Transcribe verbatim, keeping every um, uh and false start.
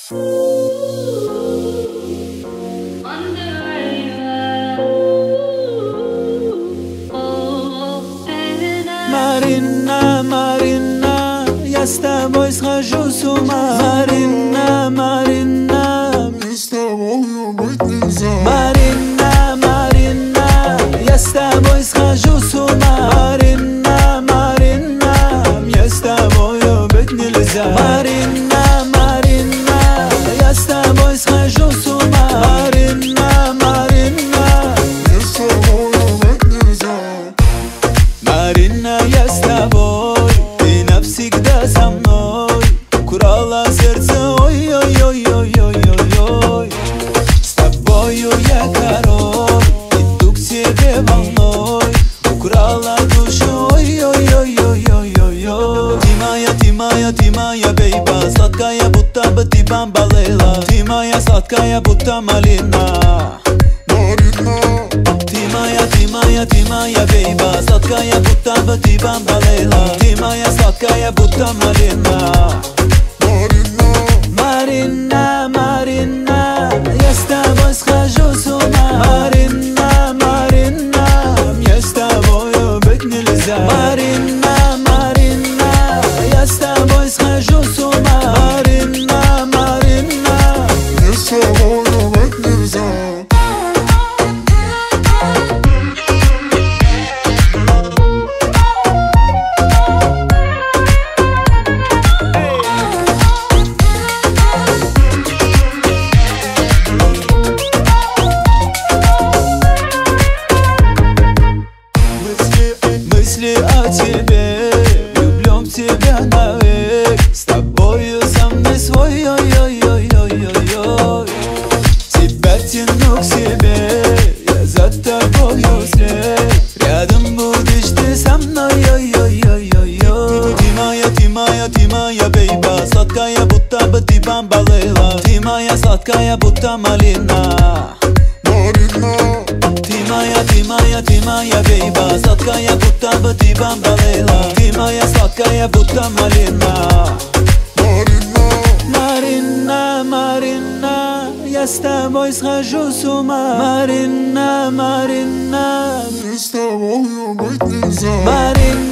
Марина, Марина, я с тобой схожу с ума. Марина, Марина, мне с тобою быть нельзя. Марина, Марина, я с тобой схожу с ума. Марина, Марина, мне с тобою быть нельзя. Марина, Марина, я с тобой схожу с ума. Марина, Марина, мне с тобою быть нельзя. Марина, я с тобой, ты навсегда со мной. Украла сердце, ой-ой-ой-ой-ой-ой-ой. С тобою я король, иду к тебе волной. Украла душу, ой-ой-ой-ой-ой-ой. Ты моя, ты моя, ты моя, бейба. Сладкая, будто бы ты бомбалейла. Ты моя сладкая, будто малина. Марина, Ты моя, ты моя, ты моя, бейба. Сладкая, будто бы ты бомбалейла. Ты моя сладкая, будто малина. Марина, Марина, Марина, я с тобой схожу с ума. Марина, Марина, мне с тобою быть нельзя. Марина, Марина, я с тобой схожу с ума. Марина, Марина, мне с тобою быть нельзя. Мысли о тебе, влюблен в тебя навек. С тобою со мной свой, ой-ой-ой-ой-ой-ой. Тебя тяну к себе, я за тобою след. Рядом будешь ты со мной, ой-ой-ой-ой-ой. Ты моя, ты моя, ты моя, бейба. Сладкая, будто бы ты бомбалейла. Ты моя сладкая, будто малина. Марина, Ты моя, ты моя, ты моя, бейба. Сладкая, будто бы ты бомбалейла. Ты моя сладкая, будто малина. Марина, Марина, Марина, я с тобой схожу с ума. Марина, Марина, мне с тобою быть нельзя. Марина.